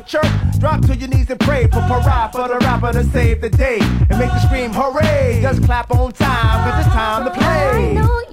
chirp, drop to your knees and pray for parade for the rapper to save the day and make you scream hooray. Just clap on time, 'cause it's time to play. I know